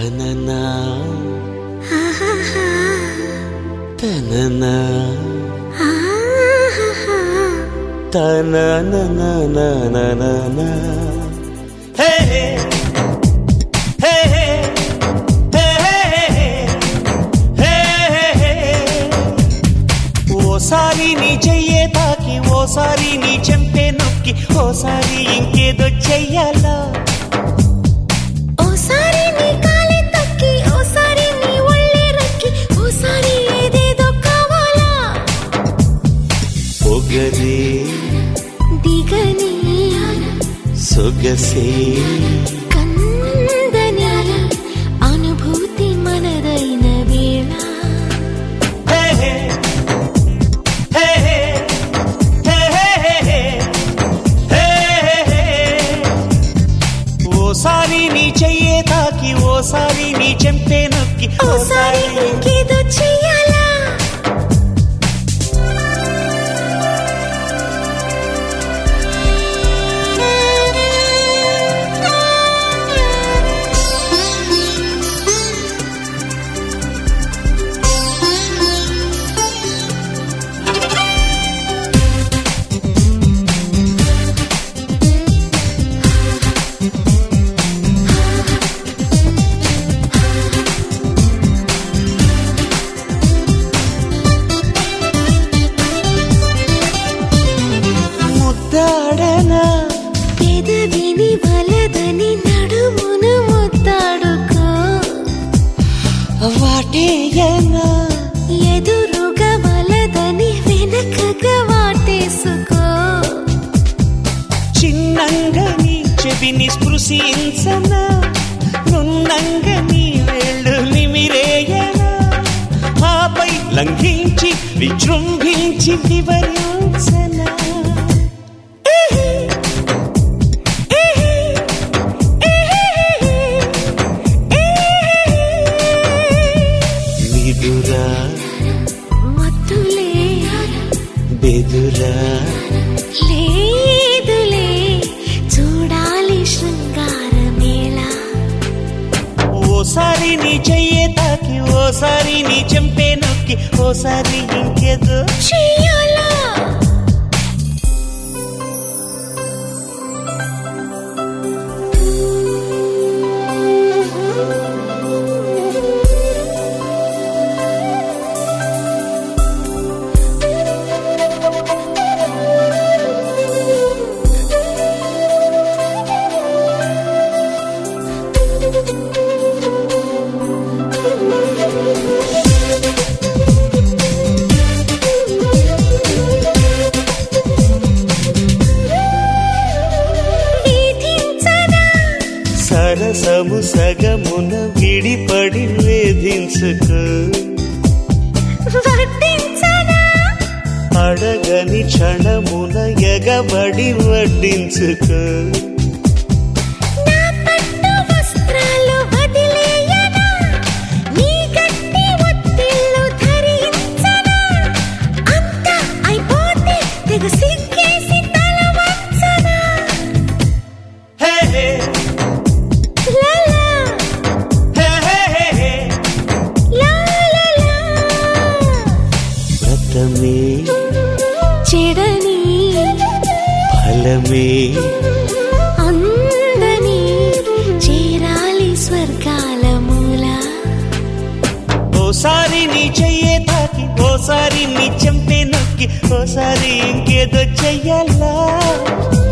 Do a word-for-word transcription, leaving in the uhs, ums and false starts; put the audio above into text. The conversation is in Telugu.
తననా తననా తననా హే హే ఓసారి నీ చెయ్యే తాకి ఓసారి నీ చెంపే నొక్కి ఓసారి ఇంకేదో చెయ్యాలా ఓసారి నీ కాలే తక్కి ఓసారి నీ ఒళ్ళే రక్కి ఓసారి ఏదేదో కావాలా పొగరే దిగని సొగసే కందని అనుభూతి మనదైన వేళ ఓసారి నీ చెయ్యే తాకి ఓసారి నీ చెంపే నొక్కి ఓసారి ఇంకేదో చెయ్యాలా పెదవిని వలదని నడుమును ముద్దాడుకో వాటేయనా ఎదురుగా వలదని వెనకగా వాటేసుకో చిన్నంగా నీ చెవిని స్పృశించనా నున్నంగా నీ వేళ్ళు నిమిరేయనా ఆపై లంఘించి విజృంభించి వివరించనా విదురా మత్తులే బెదురా లేదులే చూడాలి శృంగారమేళ ఓసారి నీ చెయ్యే తాకి ఓసారి నీ చెంపే నొక్కి ఓసారి ఇంకేదో చెయ్యాలా సరసము సగమున విడిపడి వేధించుకో అడగని క్షణమున ఎగబడి వడ్డించుకో చెడని ఫలమే అందని చేరాలి స్వర్గాల మూల ఓసారి నీ చెయ్యే తాకి ఓసారి నీ చెంపే నొక్కి ఓసారి ఇంకేదో చెయ్యాలా